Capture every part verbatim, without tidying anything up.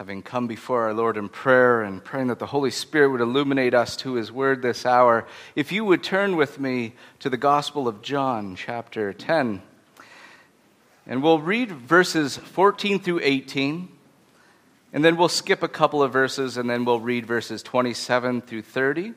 Having come before our Lord in prayer and praying that the Holy Spirit would illuminate us to His Word this hour, if you would turn with me to the Gospel of John, chapter ten. And we'll read verses fourteen through eighteen, and then we'll skip a couple of verses, and then we'll read verses twenty-seven through thirty.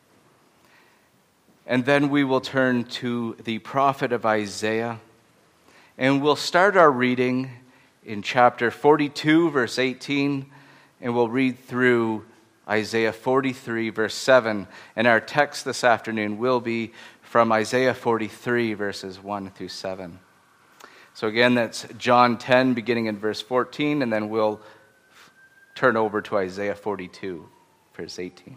And then we will turn to the prophet of Isaiah, and we'll start our reading in chapter forty-two, verse eighteen, and we'll read through Isaiah forty-three, verse seven. And our text this afternoon will be from Isaiah forty-three, verses one through seven. So again, that's John ten, beginning in verse fourteen, and then we'll turn over to Isaiah forty-two, verse eighteen.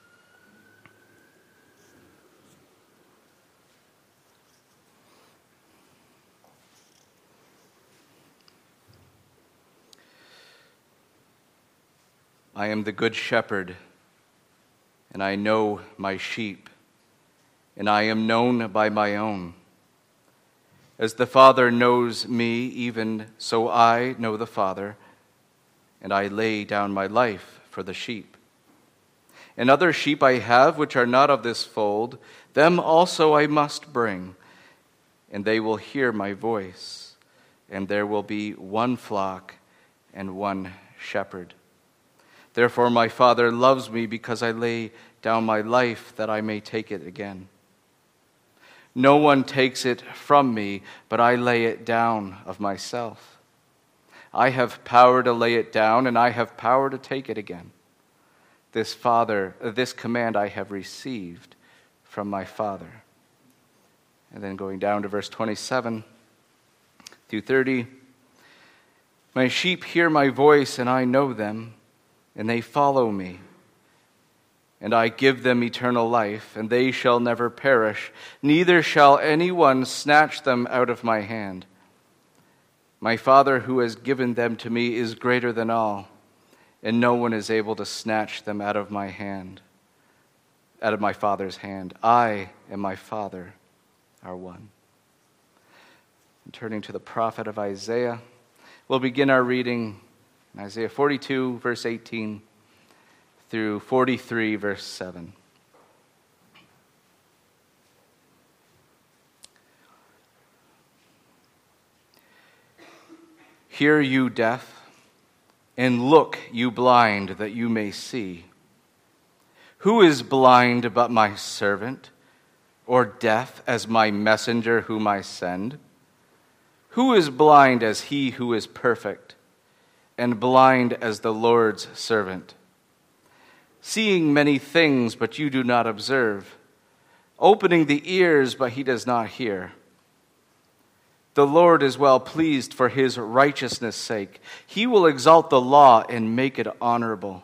I am the good shepherd, and I know my sheep, and I am known by my own. As the Father knows me, even so I know the Father, and I lay down my life for the sheep. And other sheep I have which are not of this fold, them also I must bring, and they will hear my voice, and there will be one flock and one shepherd. Therefore my Father loves me, because I lay down my life that I may take it again. No one takes it from me, but I lay it down of myself. I have power to lay it down, and I have power to take it again. This Father, this command I have received from my Father. And then going down to verse twenty-seven through thirty. My sheep hear my voice, and I know them, and they follow me. And I give them eternal life, and they shall never perish, neither shall anyone snatch them out of my hand. My Father who has given them to me is greater than all, and no one is able to snatch them out of my hand, out of my Father's hand. I and my Father are one. And turning to the prophet of Isaiah, we'll begin our reading in Isaiah forty-two, verse eighteen, through forty-three, verse seven. Hear, you deaf, and look, you blind, that you may see. Who is blind but my servant, or deaf as my messenger whom I send? Who is blind as he who is perfect, and blind as the Lord's servant? Seeing many things, but you do not observe. Opening the ears, but he does not hear. The Lord is well pleased for his righteousness' sake. He will exalt the law and make it honorable.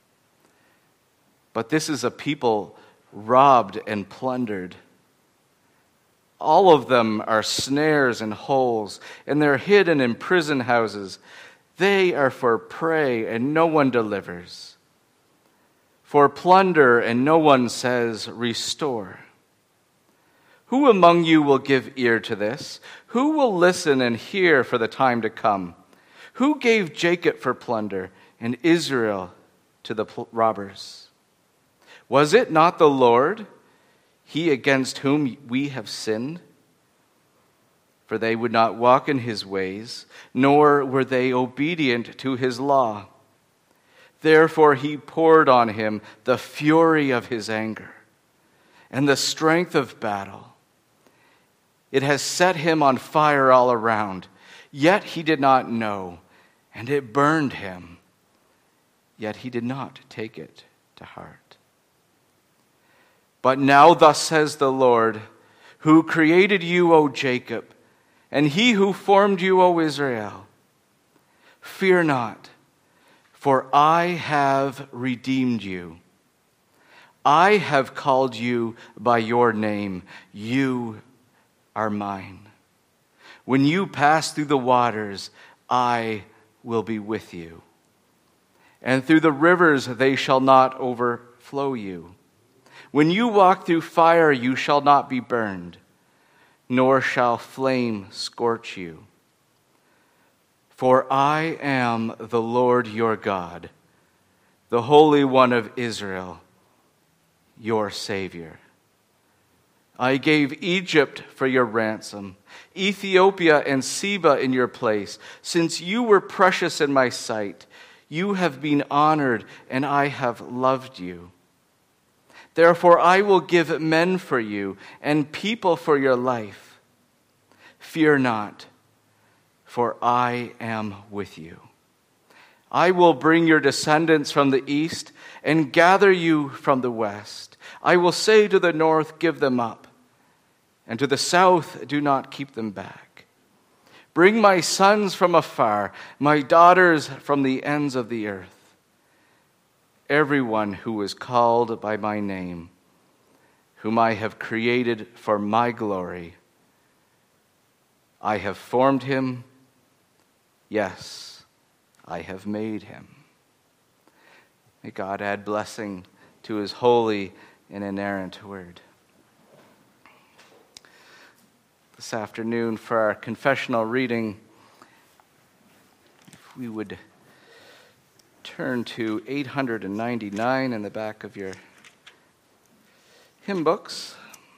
But this is a people robbed and plundered. All of them are snares and holes, and they're hidden in prison houses. They are for prey, and no one delivers. For plunder, and no one says, restore. Who among you will give ear to this? Who will listen and hear for the time to come? Who gave Jacob for plunder and Israel to the robbers? Was it not the Lord, he against whom we have sinned? For they would not walk in his ways, nor were they obedient to his law. Therefore he poured on him the fury of his anger and the strength of battle. It has set him on fire all around, yet he did not know, and it burned him, yet he did not take it to heart. But now thus says the Lord, who created you, O Jacob, and he who formed you, O Israel, fear not, for I have redeemed you. I have called you by your name. You are mine. When you pass through the waters, I will be with you. And through the rivers, they shall not overflow you. When you walk through fire, you shall not be burned, nor shall flame scorch you. For I am the Lord your God, the Holy One of Israel, your Savior. I gave Egypt for your ransom, Ethiopia and Seba in your place. Since you were precious in my sight, you have been honored, and I have loved you. Therefore I will give men for you, and people for your life. Fear not, for I am with you. I will bring your descendants from the east and gather you from the west. I will say to the north, give them up, and to the south, do not keep them back. Bring my sons from afar, my daughters from the ends of the earth. Everyone who is called by my name, whom I have created for my glory, I have formed him. Yes, I have made him. May God add blessing to his holy and inerrant word. This afternoon, for our confessional reading, if we would turn to eight ninety-nine in the back of your hymn books.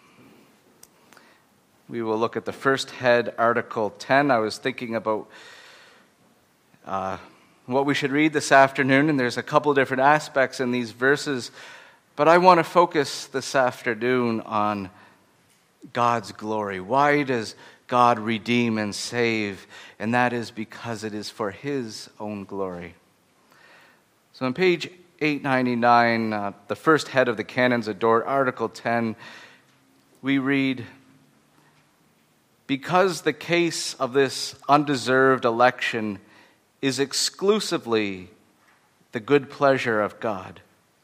We will look at the first head, Article ten. I was thinking about uh, what we should read this afternoon, and there's a couple of different aspects in these verses, but I want to focus this afternoon on God's glory. Why does God redeem and save? And that is because it is for his own glory. So on page eight ninety-nine, uh, the first head of the Canons of Dort, Article ten, we read, because the case of this undeserved election is exclusively the good pleasure of God.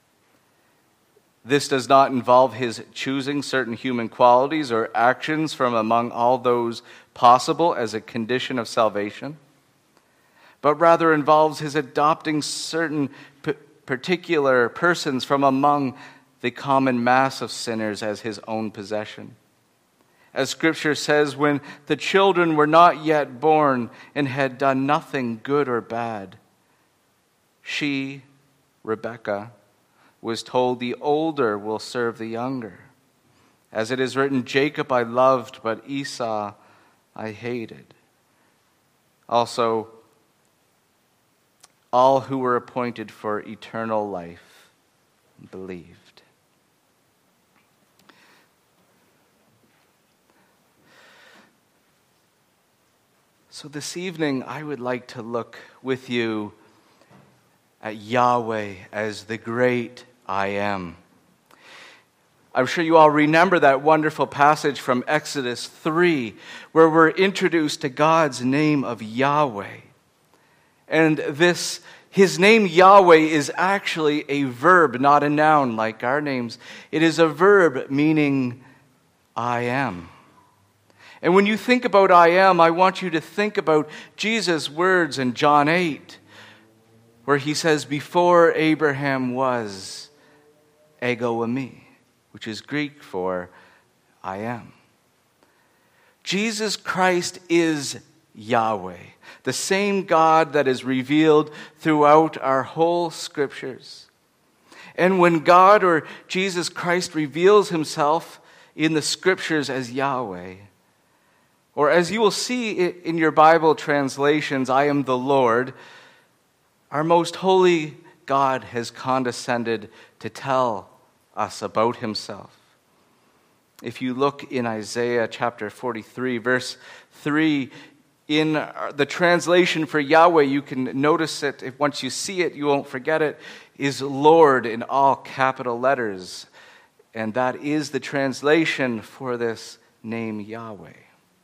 This does not involve his choosing certain human qualities or actions from among all those possible as a condition of salvation, but rather involves his adopting certain p- particular persons from among the common mass of sinners as his own possession. As Scripture says, when the children were not yet born and had done nothing good or bad, she, Rebekah, was told the older will serve the younger. As it is written, Jacob I loved, but Esau I hated. Also, all who were appointed for eternal life believed. So this evening, I would like to look with you at Yahweh as the great I am. I'm sure you all remember that wonderful passage from Exodus three, where we're introduced to God's name of Yahweh. And this, his name Yahweh is actually a verb, not a noun like our names. It is a verb meaning I am. And when you think about I am, I want you to think about Jesus' words in John eight, where he says, before Abraham was, ego eimi, which is Greek for I am. Jesus Christ is Yahweh, the same God that is revealed throughout our whole scriptures. And when God or Jesus Christ reveals himself in the scriptures as Yahweh, or as you will see in your Bible translations, I am the Lord, our most holy God has condescended to tell us about himself. If you look in Isaiah chapter forty-three, verse three, in the translation for Yahweh, you can notice it. If once you see it, you won't forget it, is Lord in all capital letters. And that is the translation for this name Yahweh.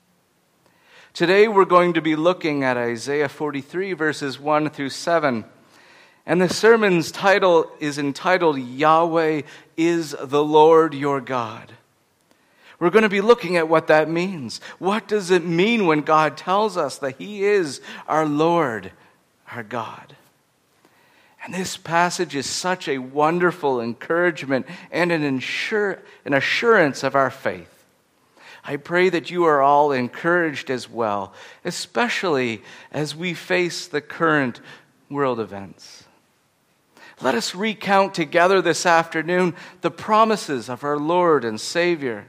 Today we're going to be looking at Isaiah forty-three, verses one through seven. And the sermon's title is entitled, Yahweh is the Lord your God. We're going to be looking at what that means. What does it mean when God tells us that he is our Lord, our God? And this passage is such a wonderful encouragement and an, insure, an assurance of our faith. I pray that you are all encouraged as well, especially as we face the current world events. Let us recount together this afternoon the promises of our Lord and Savior.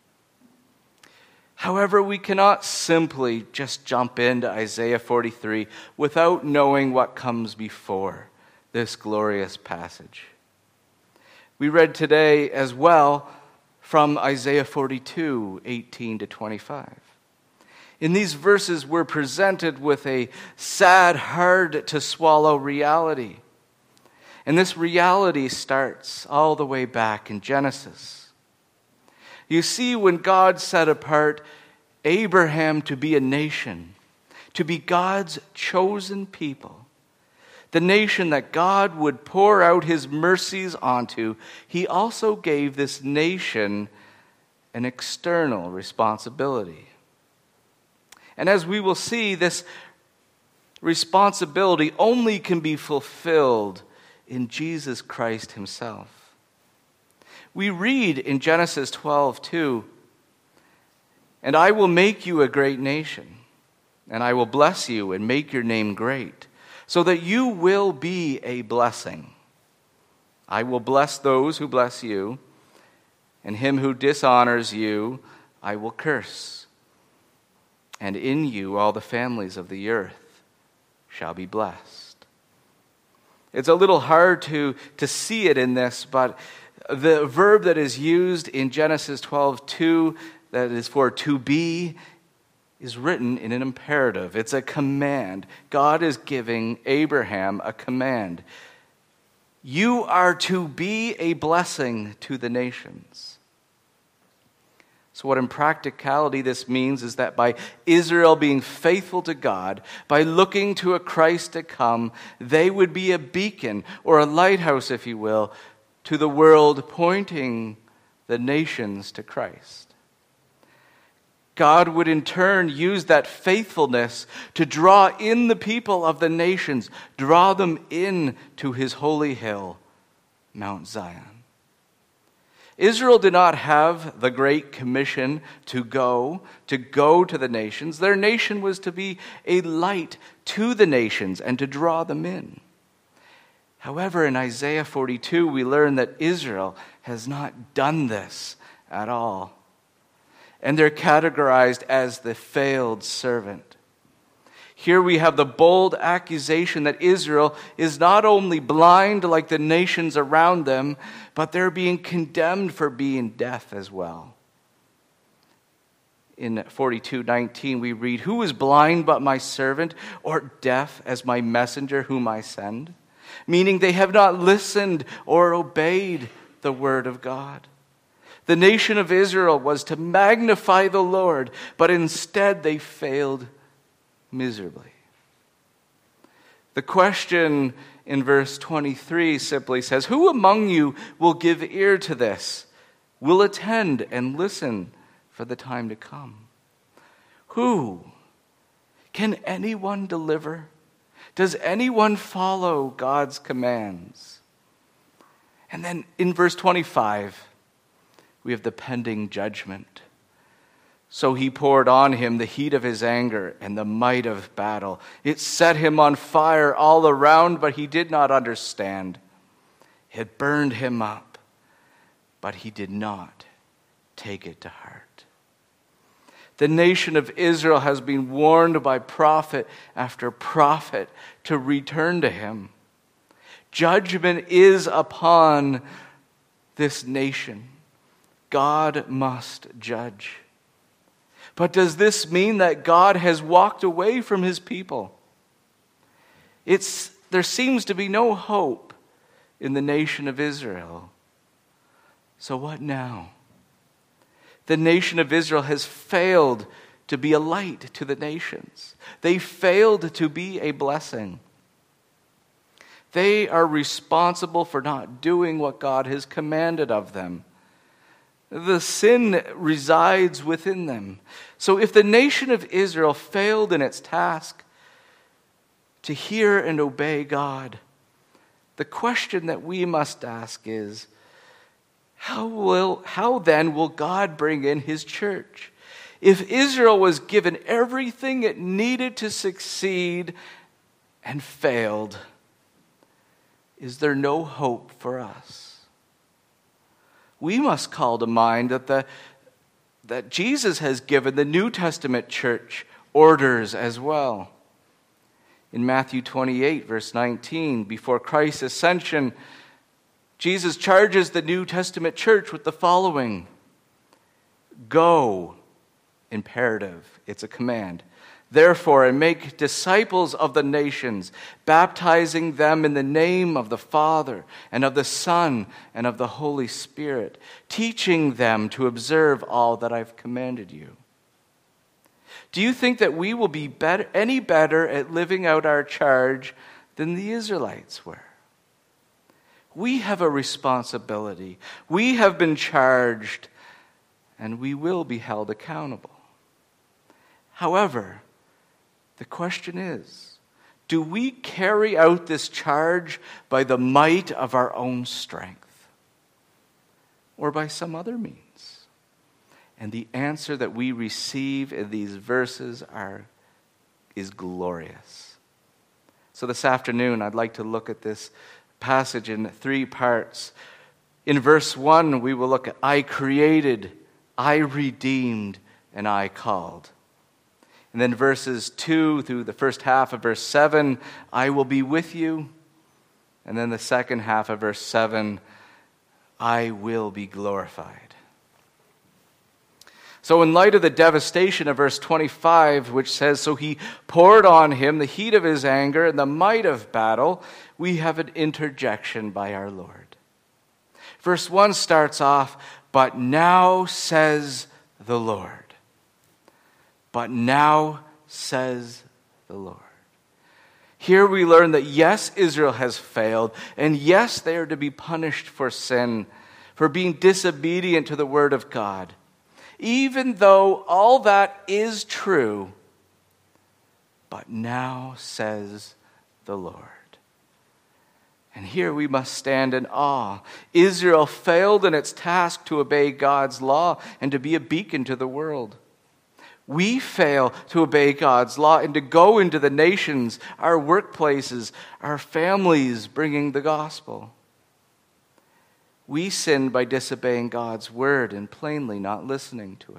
However, we cannot simply just jump into Isaiah forty-three without knowing what comes before this glorious passage. We read today as well from Isaiah forty-two, eighteen to twenty-five. In these verses, we're presented with a sad, hard-to-swallow reality. And this reality starts all the way back in Genesis. You see, when God set apart Abraham to be a nation, to be God's chosen people, the nation that God would pour out his mercies onto, he also gave this nation an external responsibility. And as we will see, this responsibility only can be fulfilled in Jesus Christ himself. We read in Genesis twelve two, "And I will make you a great nation, and I will bless you and make your name great, so that you will be a blessing. I will bless those who bless you, and him who dishonors you I will curse. And in you all the families of the earth shall be blessed." It's a little hard to, to see it in this, but the verb that is used in Genesis twelve two, that is for to be, is written in an imperative. It's a command. God is giving Abraham a command. You are to be a blessing to the nations. So what in practicality this means is that by Israel being faithful to God, by looking to a Christ to come, they would be a beacon or a lighthouse, if you will, to the world, pointing the nations to Christ. God would in turn use that faithfulness to draw in the people of the nations, draw them in to his holy hill, Mount Zion. Israel did not have the Great Commission to go, to go to the nations. Their nation was to be a light to the nations and to draw them in. However, in Isaiah forty-two, we learn that Israel has not done this at all. And they're categorized as the failed servant. Here we have the bold accusation that Israel is not only blind like the nations around them, but they're being condemned for being deaf as well. In forty-two nineteen, we read, "Who is blind but my servant, or deaf as my messenger whom I send?" Meaning they have not listened or obeyed the word of God. The nation of Israel was to magnify the Lord, but instead they failed miserably. The question in verse twenty-three simply says, "Who among you will give ear to this, will attend and listen for the time to come?" Who? Can anyone deliver? Does anyone follow God's commands? And then in verse twenty-five, we have the pending judgment. "So he poured on him the heat of his anger and the might of battle. It set him on fire all around, but he did not understand. It burned him up, but he did not take it to heart." The nation of Israel has been warned by prophet after prophet to return to him. Judgment is upon this nation. God must judge. But does this mean that God has walked away from his people? It's, there seems to be no hope in the nation of Israel. So what now? The nation of Israel has failed to be a light to the nations. They failed to be a blessing. They are responsible for not doing what God has commanded of them. The sin resides within them. So if the nation of Israel failed in its task to hear and obey God, the question that we must ask is, how will how then will God bring in his church, If Israel was given everything it needed to succeed and failed, is there no hope for us? We must call to mind that the that Jesus has given the New Testament church orders as well. In Matthew twenty-eight, verse nineteen, before Christ's ascension, Jesus charges the New Testament church with the following: Go, imperative, it's a command. Therefore, and make disciples of the nations, baptizing them in the name of the Father and of the Son and of the Holy Spirit, teaching them to observe all that I've commanded you. Do you think that we will be better, any better at living out our charge than the Israelites were? We have a responsibility. We have been charged, and we will be held accountable. However, the question is, do we carry out this charge by the might of our own strength or by some other means? And the answer that we receive in these verses are, is glorious. So this afternoon, I'd like to look at this passage in three parts. In verse one, we will look at I created, I redeemed, and I called. And then verses two through the first half of verse seven, I will be with you. And then the second half of verse seven, I will be glorified. So in light of the devastation of verse twenty-five, which says, so he poured on him the heat of his anger and the might of battle, we have an interjection by our Lord. Verse one starts off, but now says the Lord. But now says the Lord. Here we learn that yes, Israel has failed, and yes, they are to be punished for sin, for being disobedient to the word of God. Even though all that is true, but now says the Lord. And here we must stand in awe. Israel failed in its task to obey God's law and to be a beacon to the world. We fail to obey God's law and to go into the nations, our workplaces, our families, bringing the gospel. We sin by disobeying God's word and plainly not listening to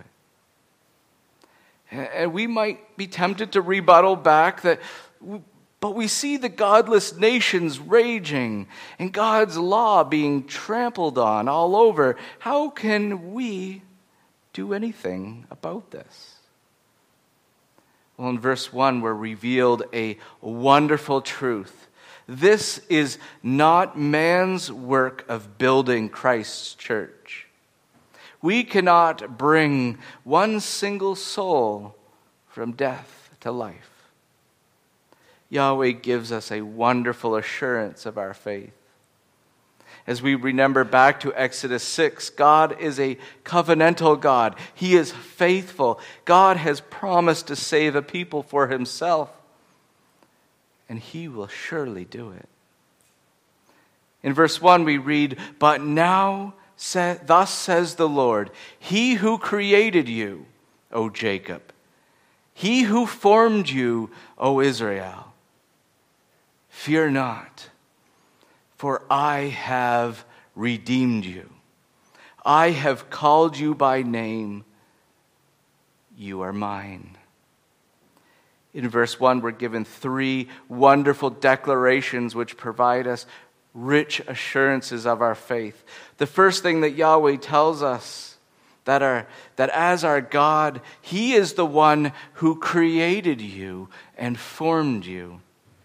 it. And we might be tempted to rebuttal back that, but we see the godless nations raging and God's law being trampled on all over. How can we do anything about this? Well, in verse one, we're revealed a wonderful truth. This is not man's work of building Christ's church. We cannot bring one single soul from death to life. Yahweh gives us a wonderful assurance of our faith. As we remember back to Exodus six, God is a covenantal God. He is faithful. God has promised to save a people for himself, and he will surely do it. In verse one we read, but now say, thus says the Lord, he who created you, O Jacob, he who formed you, O Israel, fear not. For I have redeemed you. I have called you by name. You are mine. In verse one, we're given three wonderful declarations which provide us rich assurances of our faith. The first thing that Yahweh tells us, that, our, that as our God, he is the one who created you and formed you.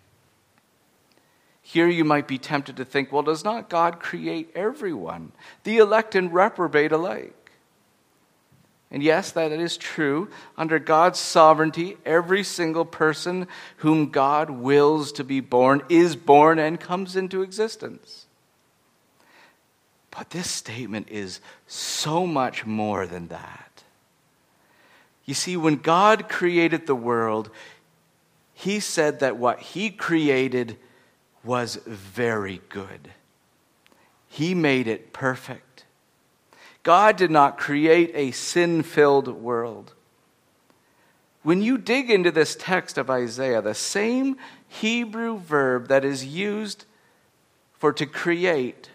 Here you might be tempted to think, well, does not God create everyone, the elect and reprobate alike? And yes, that is true. Under God's sovereignty, every single person whom God wills to be born is born and comes into existence. But this statement is so much more than that. You see, when God created the world, he said that what he created was very good. He made it perfect. God did not create a sin-filled world. When you dig into this text of Isaiah, the same Hebrew verb that is used for to create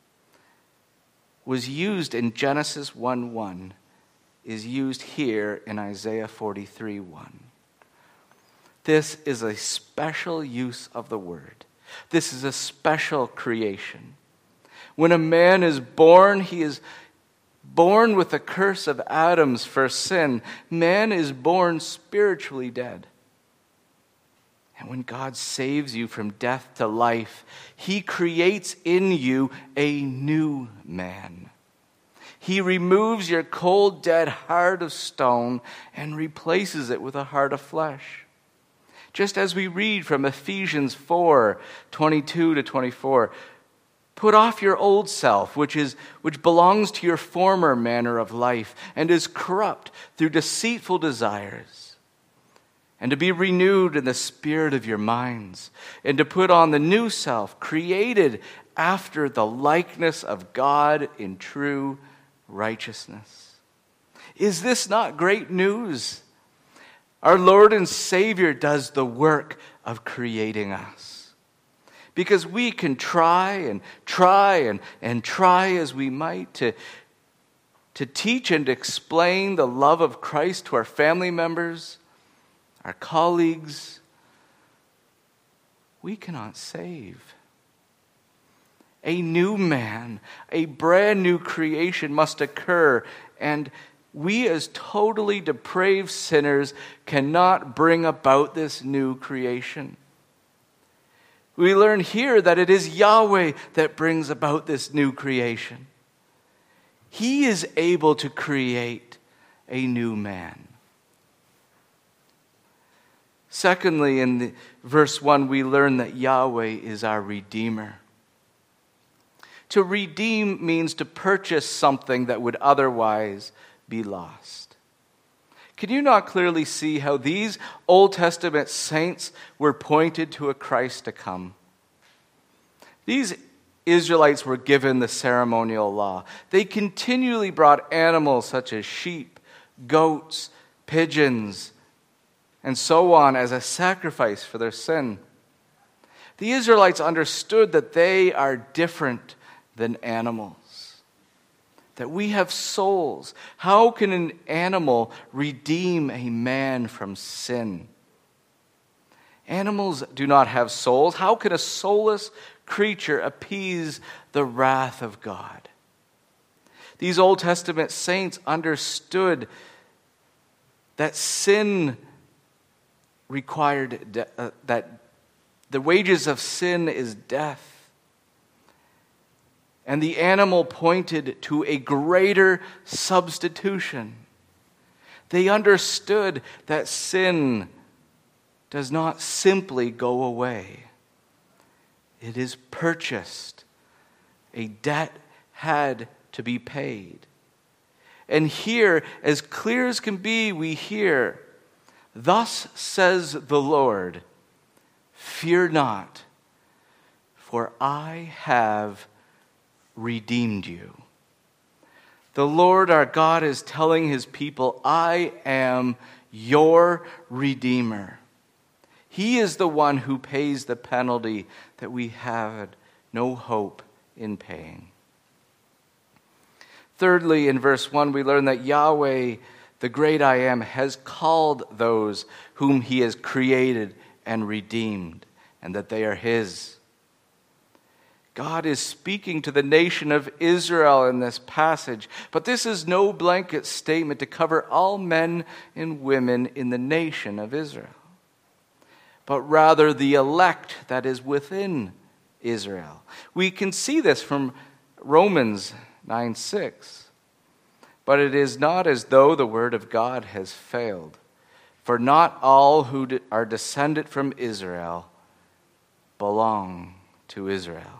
was used in Genesis one one, is used here in Isaiah forty-three one. This is a special use of the word. This is a special creation. When a man is born, he is born with the curse of Adam's first sin. Man is born spiritually dead. And when God saves you from death to life, he creates in you a new man. He removes your cold, dead heart of stone and replaces it with a heart of flesh. Just as we read from Ephesians four, twenty-two to twenty-four, put off your old self, which is which belongs to your former manner of life and is corrupt through deceitful desires, and to be renewed in the spirit of your minds, and to put on the new self, created after the likeness of God in true righteousness. Is this not great news? Our Lord and Savior does the work of creating us. Because we can try and try and, and try as we might to, to teach and explain the love of Christ to our family members, our colleagues, we cannot save. A new man, a brand new creation must occur, and we as totally depraved sinners cannot bring about this new creation. We learn here that it is Yahweh that brings about this new creation. He is able to create a new man. Secondly, in the, verse one, we learn that Yahweh is our Redeemer. To redeem means to purchase something that would otherwise be lost. Can you not clearly see how these Old Testament saints were pointed to a Christ to come? These Israelites were given the ceremonial law. They continually brought animals such as sheep, goats, pigeons, and so on as a sacrifice for their sin. The Israelites understood that they are different than animals, that we have souls. How can an animal redeem a man from sin? Animals do not have souls. How can a soulless creature appease the wrath of God? These Old Testament saints understood that sin required, de- uh, that the wages of sin is death. And the animal pointed to a greater substitution. They understood that sin does not simply go away. It is purchased. A debt had to be paid. And here, as clear as can be, we hear, "Thus says the Lord, fear not, for I have redeemed you." The Lord our God is telling his people, I am your Redeemer. He is the one who pays the penalty that we had no hope in paying. Thirdly, in verse one, we learn that Yahweh, the great I Am, has called those whom he has created and redeemed, and that they are his. God is speaking to the nation of Israel in this passage, but this is no blanket statement to cover all men and women in the nation of Israel, but rather the elect that is within Israel. We can see this from Romans nine six. But it is not as though the word of God has failed, for not all who are descended from Israel belong to Israel.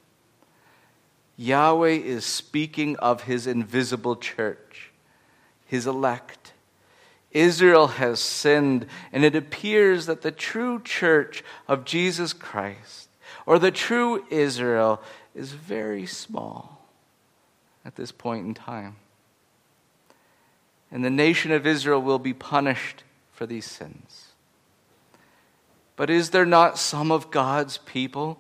Yahweh is speaking of his invisible church, his elect. Israel has sinned, and it appears that the true church of Jesus Christ, or the true Israel, is very small at this point in time. And the nation of Israel will be punished for for these sins. But is there not some of God's people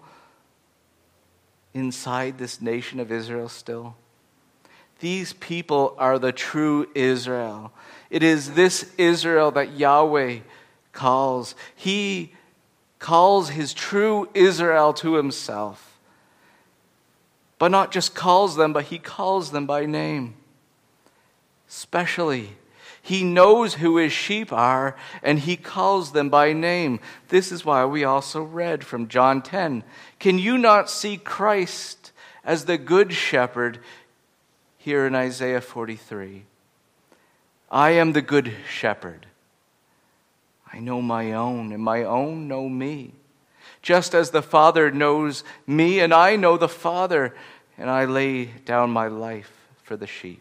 inside this nation of Israel still? These people are the true Israel. It is this Israel that Yahweh calls. He calls his true Israel to himself. But not just calls them, but he calls them by name. Especially, he knows who his sheep are, and he calls them by name. This is why we also read from John ten. Can you not see Christ as the good shepherd here in Isaiah forty-three? I am the good shepherd. I know my own, and my own know me. Just as the Father knows me, and I know the Father, and I lay down my life for the sheep.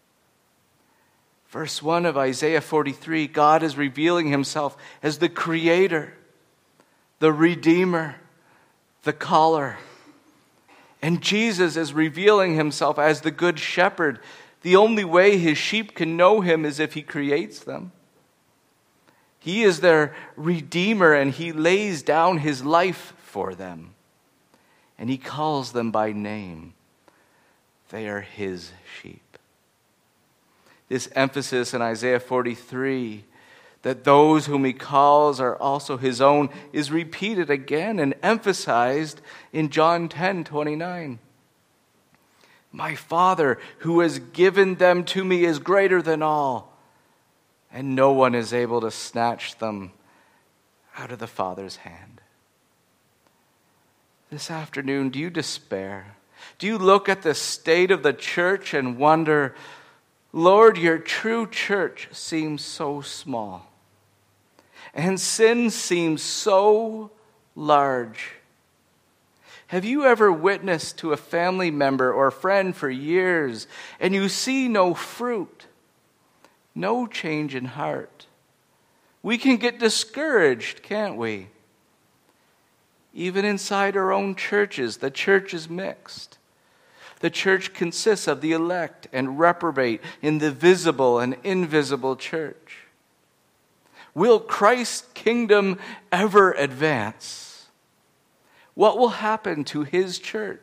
Verse one of Isaiah forty-three, God is revealing himself as the creator, the redeemer, the caller. And Jesus is revealing himself as the good shepherd. The only way his sheep can know him is if he creates them. He is their redeemer, and he lays down his life for them. And he calls them by name. They are his sheep. This emphasis in Isaiah forty-three, that those whom he calls are also his own, is repeated again and emphasized in John ten twenty-nine. My Father, who has given them to me, is greater than all, and no one is able to snatch them out of the Father's hand. This afternoon, do you despair? Do you look at the state of the church and wonder, Lord, your true church seems so small, and sin seems so large? Have you ever witnessed to a family member or friend for years, and you see no fruit, no change in heart? We can get discouraged, can't we? Even inside our own churches, the church is mixed. The church consists of the elect and reprobate in the visible and invisible church. Will Christ's kingdom ever advance? What will happen to his church?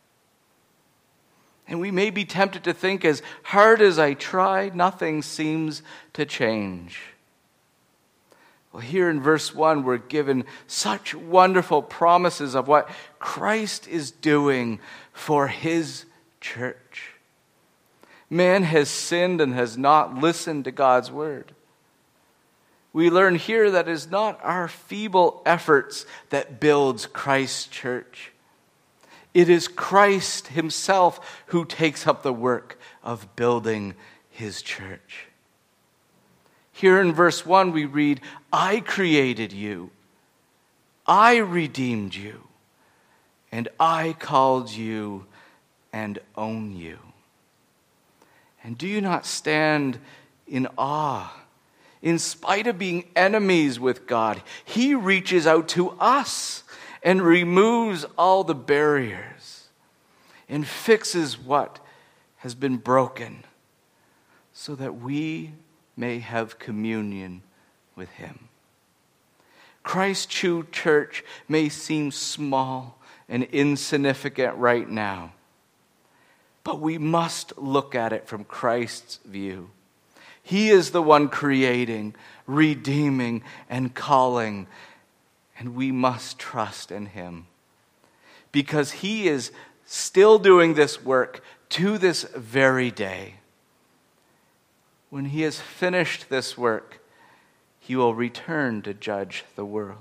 And we may be tempted to think, as hard as I try, nothing seems to change. Well, here in verse one, we're given such wonderful promises of what Christ is doing for his church. Man has sinned and has not listened to God's word. We learn here that it is not our feeble efforts that builds Christ's church. It is Christ himself who takes up the work of building his church. Here in verse one we read, I created you, I redeemed you, and I called you and own you. And do you not stand in awe? In spite of being enemies with God, he reaches out to us and removes all the barriers and fixes what has been broken so that we may have communion with him. Christ's true church may seem small and insignificant right now, but we must look at it from Christ's view. He is the one creating, redeeming, and calling, and we must trust in him because he is still doing this work to this very day. When he has finished this work, he will return to judge the world.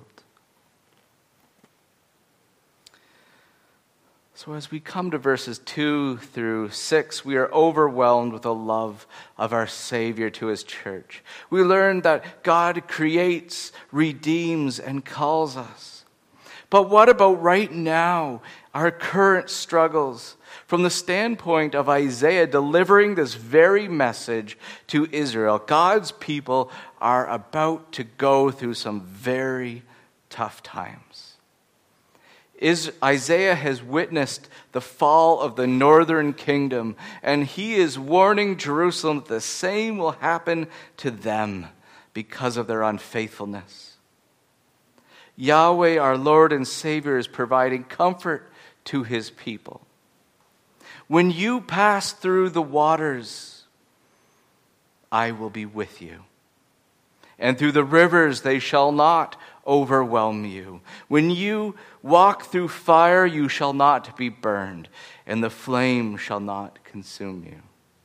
So as we come to verses two through six, we are overwhelmed with the love of our Savior to his church. We learn that God creates, redeems, and calls us. But what about right now, our current struggles? From the standpoint of Isaiah delivering this very message to Israel, God's people are about to go through some very tough times. Is Isaiah has witnessed the fall of the northern kingdom, and he is warning Jerusalem that the same will happen to them because of their unfaithfulness. Yahweh, our Lord and Savior, is providing comfort to his people. When you pass through the waters, I will be with you. And through the rivers, they shall not overwhelm you. When you walk through fire, you shall not be burned, and the flame shall not consume you.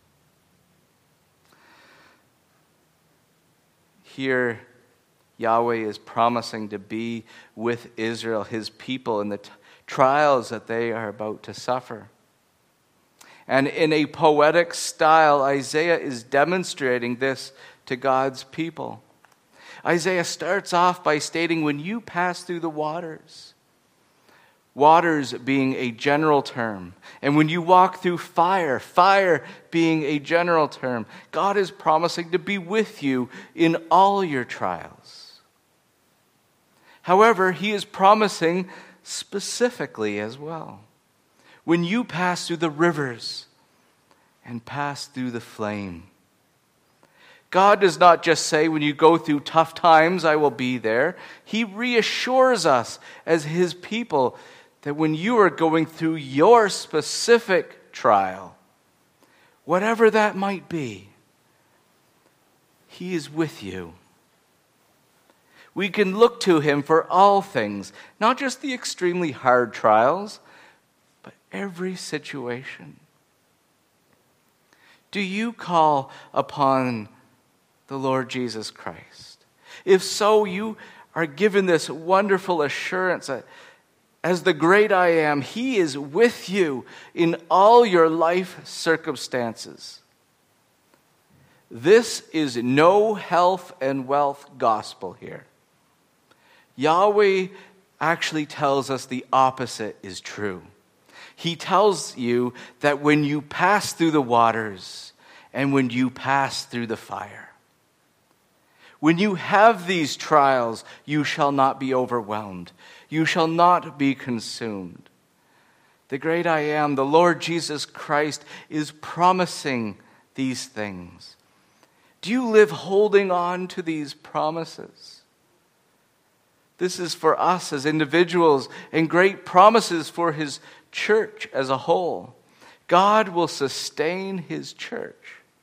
Here, Yahweh is promising to be with Israel, his people, in the t- trials that they are about to suffer. And in a poetic style, Isaiah is demonstrating this to God's people. Isaiah starts off by stating, when you pass through the waters, waters being a general term, and when you walk through fire, fire being a general term, God is promising to be with you in all your trials. However, he is promising specifically as well. When you pass through the rivers and pass through the flame. God does not just say, when you go through tough times, I will be there. He reassures us as his people that when you are going through your specific trial, whatever that might be, he is with you. We can look to him for all things, not just the extremely hard trials, but every situation. Do you call upon the Lord Jesus Christ? If so, you are given this wonderful assurance that as the great I am, he is with you in all your life circumstances. This is no health and wealth gospel here. Yahweh actually tells us the opposite is true. He tells you that when you pass through the waters and when you pass through the fire, when you have these trials, you shall not be overwhelmed. You shall not be consumed. The great I am, the Lord Jesus Christ, is promising these things. Do you live holding on to these promises? This is for us as individuals and great promises for his church as a whole. God will sustain his church.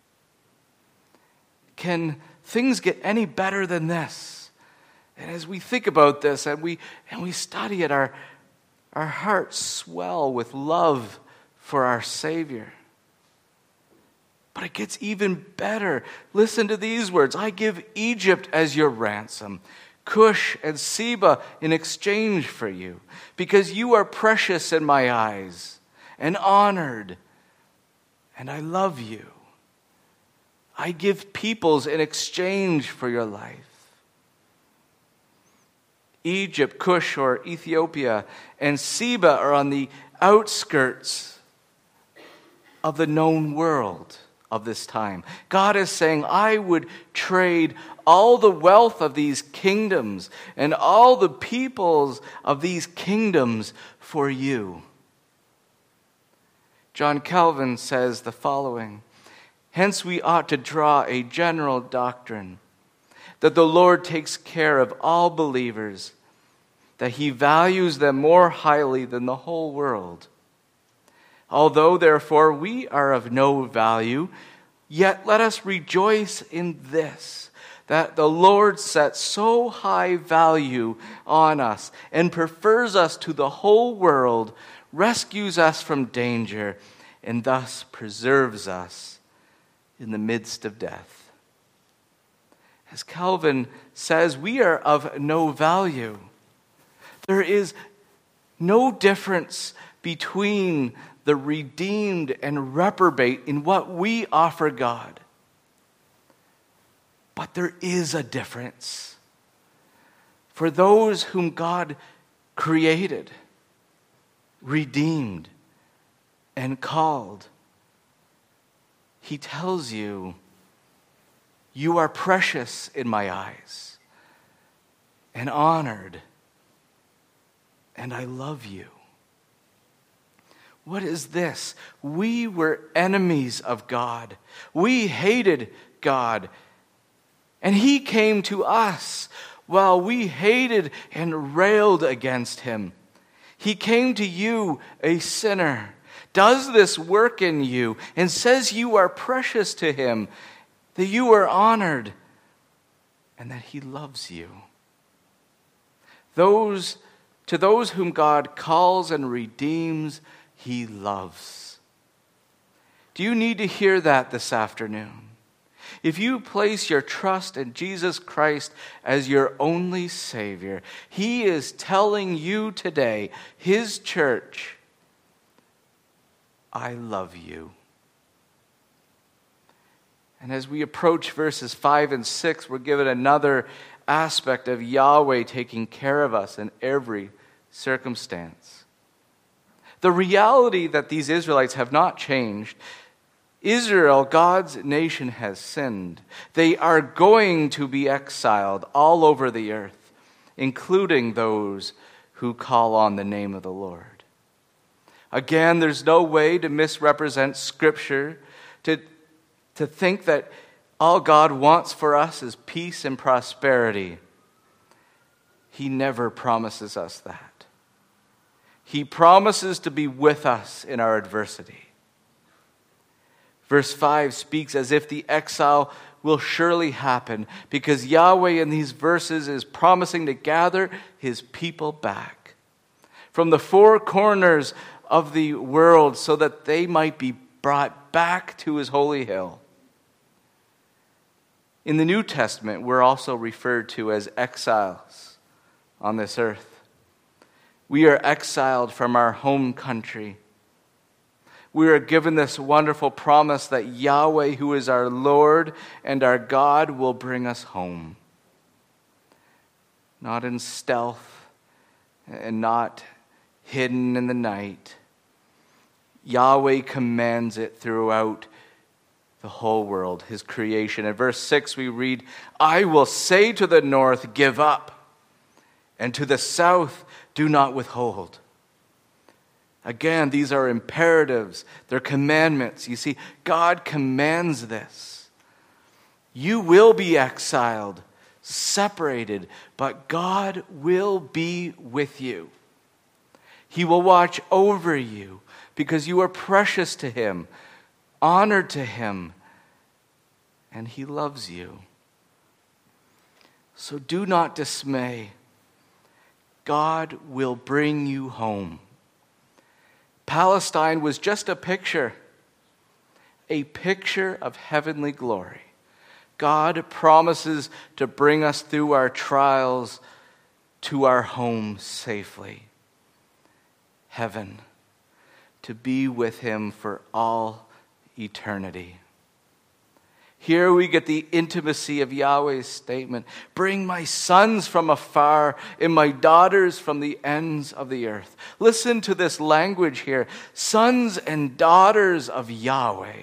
Can things get any better than this? And as we think about this and we and we study it, our, our hearts swell with love for our Savior. But it gets even better. Listen to these words. I give Egypt as your ransom, Cush and Seba in exchange for you, because you are precious in my eyes and honored, and I love you. I give peoples in exchange for your life. Egypt, Cush, or Ethiopia, and Seba are on the outskirts of the known world of this time. God is saying, I would trade all the wealth of these kingdoms and all the peoples of these kingdoms for you. John Calvin says the following, hence we ought to draw a general doctrine that the Lord takes care of all believers, that he values them more highly than the whole world. Although, therefore, we are of no value, yet let us rejoice in this, that the Lord sets so high value on us and prefers us to the whole world, rescues us from danger, and thus preserves us in the midst of death. As Calvin says, we are of no value. There is no difference between the redeemed and reprobate in what we offer God. But there is a difference. For those whom God created, redeemed, and called, he tells you, you are precious in my eyes, and honored, and I love you. What is this? We were enemies of God. We hated God, And he came to us while we hated and railed against him. He came to you, a sinner, does this work in you, and says you are precious to him, that you are honored, and that he loves you. Those, to those whom God calls and redeems, he loves. Do you need to hear that this afternoon? If you place your trust in Jesus Christ as your only Savior, he is telling you today, his church, I love you. And as we approach verses five and six, we're given another aspect of Yahweh taking care of us in every circumstance. The reality that these Israelites have not changed. Israel, God's nation, has sinned. They are going to be exiled all over the earth, including those who call on the name of the Lord. Again, there's no way to misrepresent Scripture, to, to think that all God wants for us is peace and prosperity. He never promises us that. He promises to be with us in our adversity. Verse five speaks as if the exile will surely happen, because Yahweh in these verses is promising to gather his people back from the four corners of the world so that they might be brought back to his holy hill. In the New Testament, we're also referred to as exiles on this earth. We are exiled from our home country. We are given this wonderful promise that Yahweh, who is our Lord and our God, will bring us home. Not in stealth and not hidden in the night. Yahweh commands it throughout the whole world, his creation. In verse six we read, I will say to the north, give up, and to the south, do not withhold. Again, these are imperatives. They're commandments. You see, God commands this. You will be exiled, separated, but God will be with you. He will watch over you because you are precious to him, honored to him, and he loves you. So do not dismay. God will bring you home. Palestine was just a picture, a picture of heavenly glory. God promises to bring us through our trials to our home safely. Heaven, to be with him for all eternity. Here we get the intimacy of Yahweh's statement, bring my sons from afar and my daughters from the ends of the earth. Listen to this language here, sons and daughters of Yahweh.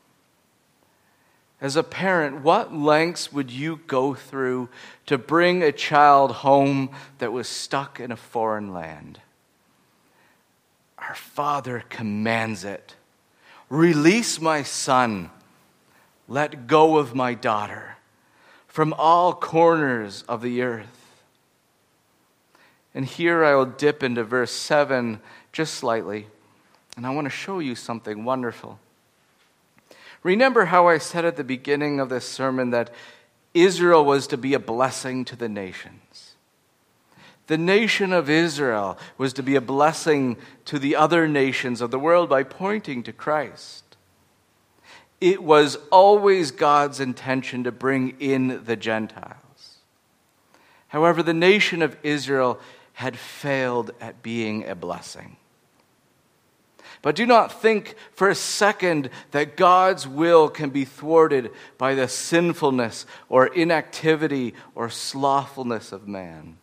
As a parent, what lengths would you go through to bring a child home that was stuck in a foreign land? Our Father commands it. Release my son. Let go of my daughter from all corners of the earth. And here I will dip into verse seven just slightly, and I want to show you something wonderful. Remember how I said at the beginning of this sermon that Israel was to be a blessing to the nations. The nation of Israel was to be a blessing to the other nations of the world by pointing to Christ. It was always God's intention to bring in the Gentiles. However, the nation of Israel had failed at being a blessing. But do not think for a second that God's will can be thwarted by the sinfulness or inactivity or slothfulness of man.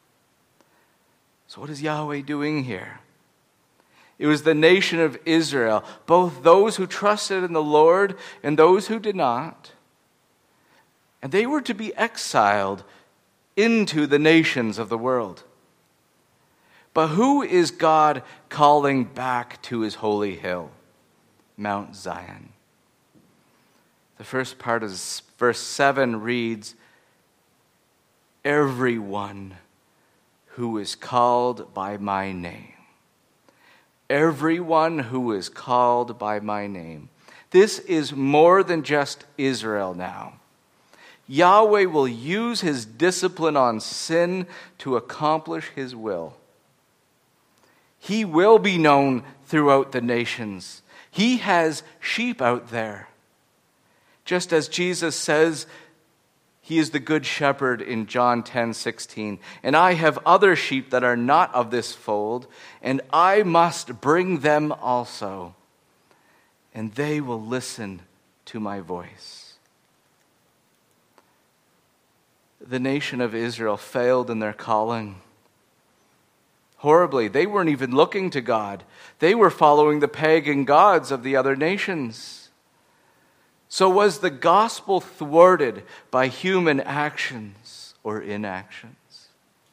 So what is Yahweh doing here? It was the nation of Israel, both those who trusted in the Lord and those who did not. And they were to be exiled into the nations of the world. But who is God calling back to his holy hill? Mount Zion. The first part of verse seven reads, everyone who is called by my name. Everyone who is called by my name. This is more than just Israel now. Yahweh will use his discipline on sin to accomplish his will. He will be known throughout the nations. He has sheep out there. Just as Jesus says, he is the good shepherd in John ten sixteen. And I have other sheep that are not of this fold, and I must bring them also, and they will listen to my voice. The nation of Israel failed in their calling. Horribly. They weren't even looking to God. They were following the pagan gods of the other nations. So was the gospel thwarted by human actions or inactions?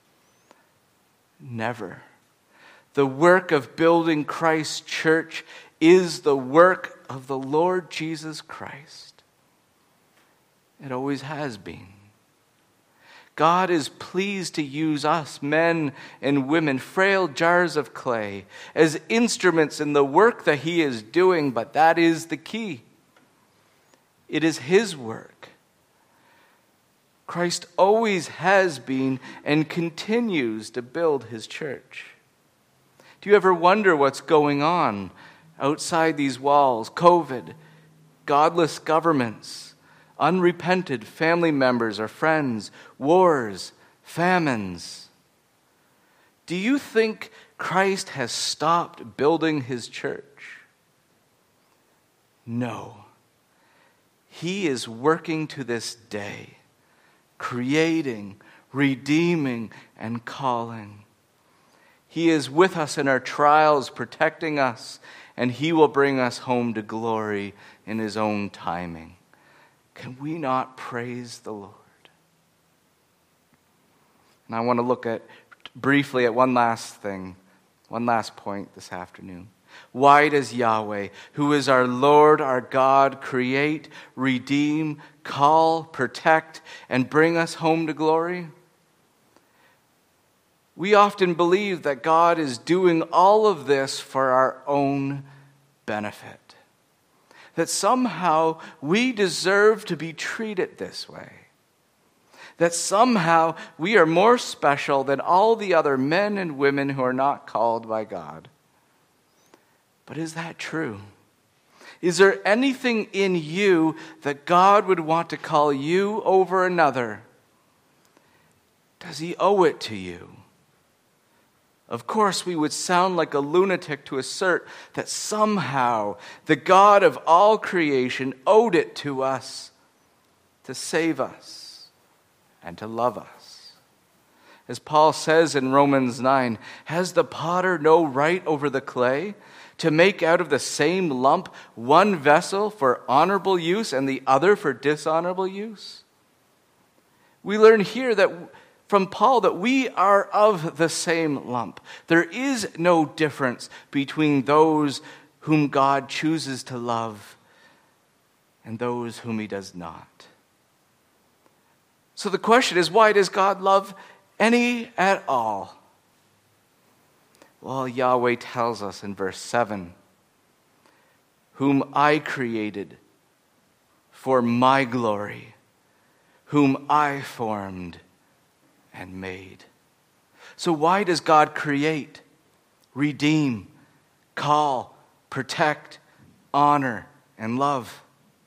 Never. The work of building Christ's church is the work of the Lord Jesus Christ. It always has been. God is pleased to use us, men and women, frail jars of clay, as instruments in the work that he is doing, but that is the key. It is his work. Christ always has been and continues to build his church. Do you ever wonder what's going on outside these walls? COVID, godless governments, unrepented family members or friends, wars, famines. Do you think Christ has stopped building his church? No. He is working to this day, creating, redeeming, and calling. He is with us in our trials, protecting us, and he will bring us home to glory in his own timing. Can we not praise the Lord? And I want to look at briefly at one last thing, one last point this afternoon. Why does Yahweh, who is our Lord, our God, create, redeem, call, protect, and bring us home to glory? We often believe that God is doing all of this for our own benefit. That somehow we deserve to be treated this way. That somehow we are more special than all the other men and women who are not called by God. But is that true? Is there anything in you that God would want to call you over another? Does he owe it to you? Of course, we would sound like a lunatic to assert that somehow the God of all creation owed it to us to save us and to love us. As Paul says in Romans nine, has the potter no right over the clay to make out of the same lump one vessel for honorable use and the other for dishonorable use? We learn here that from Paul that we are of the same lump. There is no difference between those whom God chooses to love and those whom he does not. So the question is, why does God love any at all? Well, Yahweh tells us in verse seven, whom I created for my glory, whom I formed and made. So why does God create, redeem, call, protect, honor, and love?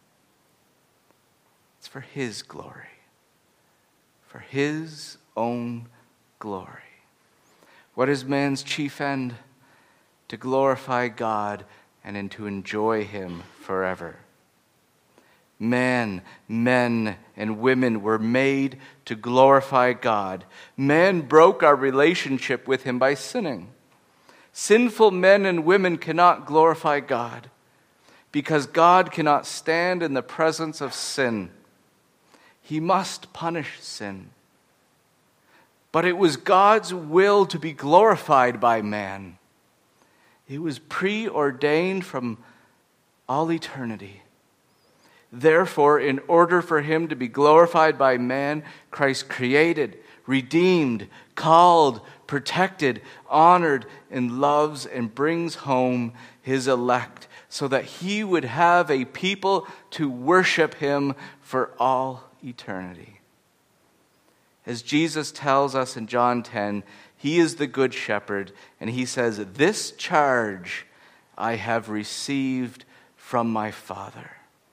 It's for his glory, for his own glory. What is man's chief end? To glorify God and then to enjoy him forever. Man, men, and women were made to glorify God. Man broke our relationship with him by sinning. Sinful men and women cannot glorify God because God cannot stand in the presence of sin. He must punish sin. But it was God's will to be glorified by man. It was preordained from all eternity. Therefore, in order for him to be glorified by man, Christ created, redeemed, called, protected, honored, and loves and brings home his elect so that he would have a people to worship him for all eternity. As Jesus tells us in John ten, he is the good shepherd, and he says, "This charge I have received from my Father."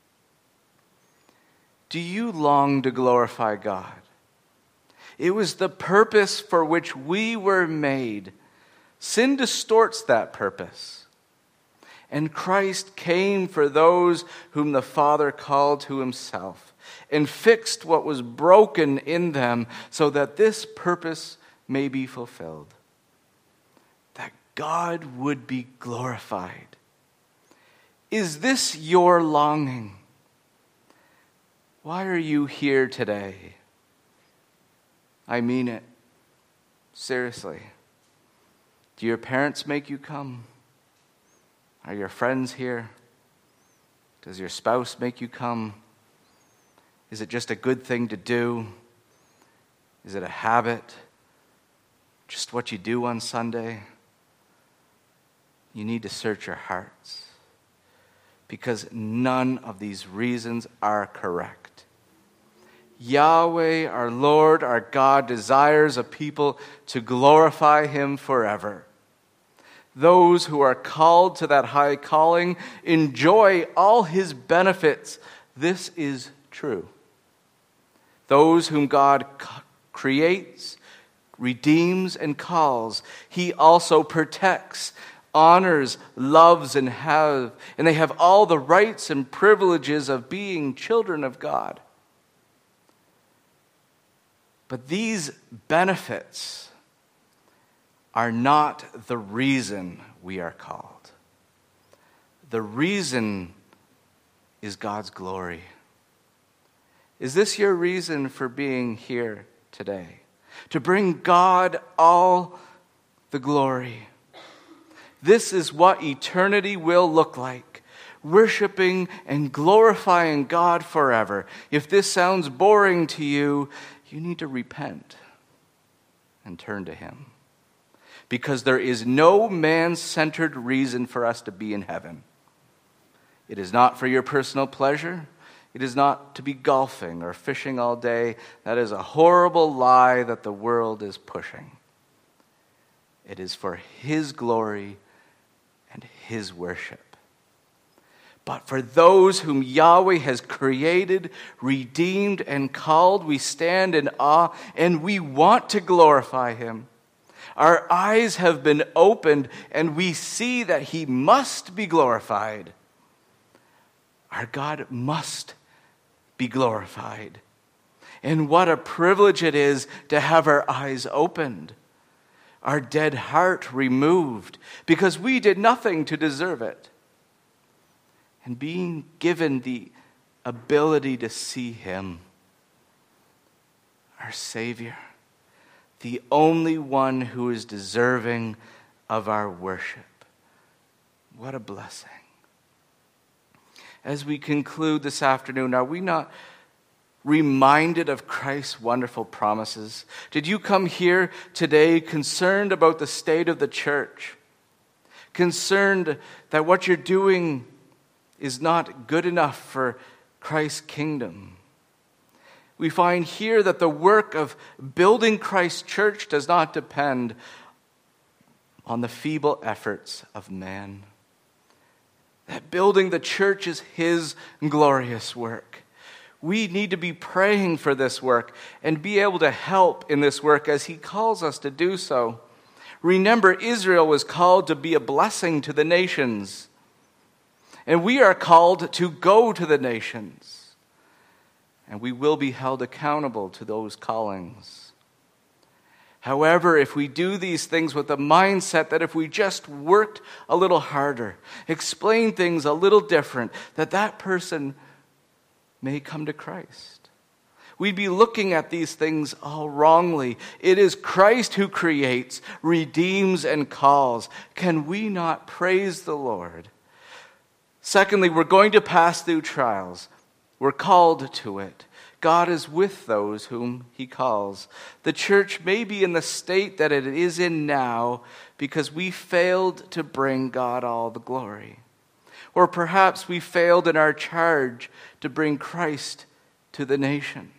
Do you long to glorify God? It was the purpose for which we were made. Sin distorts that purpose. And Christ came for those whom the Father called to himself and fixed what was broken in them so that this purpose may be fulfilled. That God would be glorified. Is this your longing? Why are you here today? I mean it. Seriously. Do your parents make you come? Are your friends here? Does your spouse make you come? Is it just a good thing to do? Is it a habit? Just what you do on Sunday? You need to search your hearts, because none of these reasons are correct. Yahweh, our Lord, our God, desires a people to glorify him forever. Those who are called to that high calling enjoy all his benefits. This is true. Those whom God creates, redeems, and calls, he also protects, honors, loves, and have, and they have all the rights and privileges of being children of God. But these benefits are not the reason we are called. The reason is God's glory. Is this your reason for being here today? To bring God all the glory. This is what eternity will look like. Worshiping and glorifying God forever. If this sounds boring to you, you need to repent and turn to him. Because there is no man-centered reason for us to be in heaven. It is not for your personal pleasure. It is not to be golfing or fishing all day. That is a horrible lie that the world is pushing. It is for his glory and his worship. But for those whom Yahweh has created, redeemed, and called, we stand in awe and we want to glorify him. Our eyes have been opened and we see that he must be glorified. Our God must be glorified. And what a privilege it is to have our eyes opened, our dead heart removed, because we did nothing to deserve it. And being given the ability to see him, our Savior, the only one who is deserving of our worship. What a blessing. As we conclude this afternoon, are we not reminded of Christ's wonderful promises? Did you come here today concerned about the state of the church? Concerned that what you're doing is not good enough for Christ's kingdom? We find here that the work of building Christ's church does not depend on the feeble efforts of man. That building the church is his glorious work. We need to be praying for this work and be able to help in this work as he calls us to do so. Remember, Israel was called to be a blessing to the nations. And we are called to go to the nations. And we will be held accountable to those callings. However, if we do these things with the mindset that if we just worked a little harder, explain things a little different, that that person may come to Christ. We'd be looking at these things all wrongly. It is Christ who creates, redeems, and calls. Can we not praise the Lord? Secondly, we're going to pass through trials. We're called to it. God is with those whom he calls. The church may be in the state that it is in now because we failed to bring God all the glory. Or perhaps we failed in our charge to bring Christ to the nation.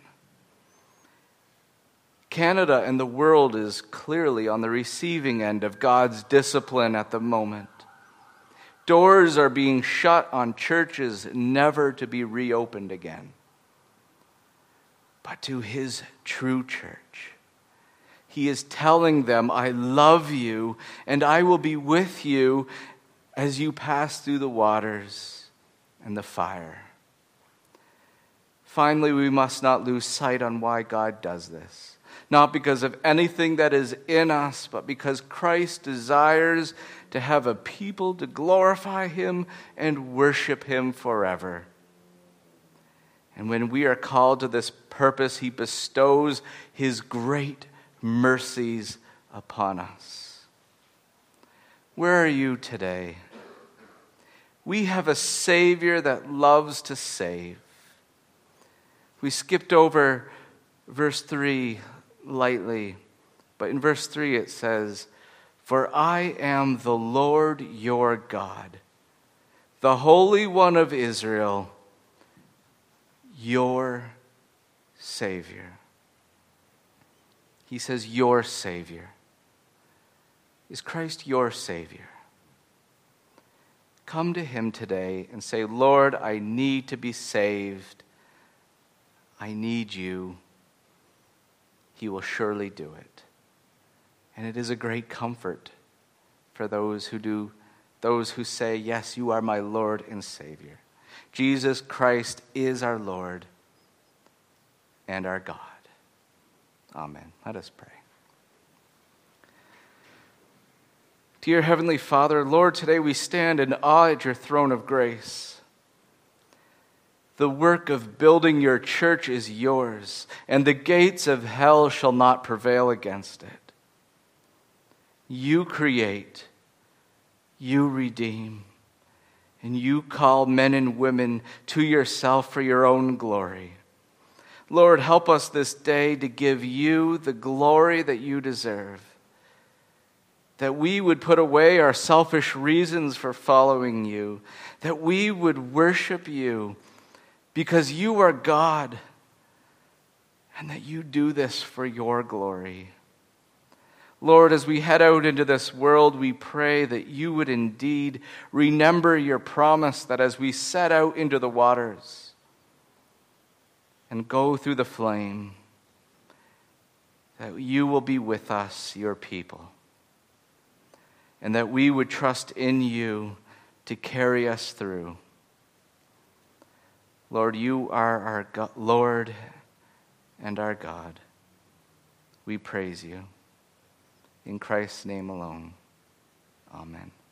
Canada and the world is clearly on the receiving end of God's discipline at the moment. Doors are being shut on churches never to be reopened again. But to his true church, he is telling them, I love you and I will be with you as you pass through the waters and the fire. Finally, we must not lose sight on why God does this. Not because of anything that is in us, but because Christ desires to have a people to glorify him and worship him forever. And when we are called to this purpose, he bestows his great mercies upon us. Where are you today? We have a Savior that loves to save. We skipped over verse three lightly, but in verse three it says, For I am the Lord your God, the Holy One of Israel, your Savior. He says, your Savior. Is Christ your Savior? Come to him today and say, Lord, I need to be saved. I need you. He will surely do it. And it is a great comfort for those who do, those who say, yes, you are my Lord and Savior. Jesus Christ is our Lord and our God. Amen. Let us pray. Dear Heavenly Father, Lord, today we stand in awe at your throne of grace. The work of building your church is yours, and the gates of hell shall not prevail against it. You create, you redeem, and you call men and women to yourself for your own glory. Lord, help us this day to give you the glory that you deserve. That we would put away our selfish reasons for following you. That we would worship you because you are God. And that you do this for your glory. Lord, as we head out into this world, we pray that you would indeed remember your promise that as we set out into the waters and go through the flame, that you will be with us, your people. And that we would trust in you to carry us through. Lord, you are our God, Lord and our God. We praise you. In Christ's name alone. Amen.